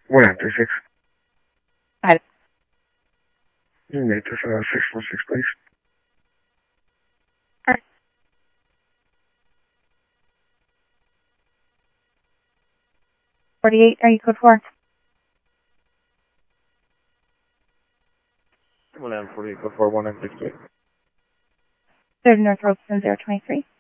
136. Got it. You made this 616, please. All right. 48, are you code 4? 148, code 4, 1968. 3rd North Robeson 023.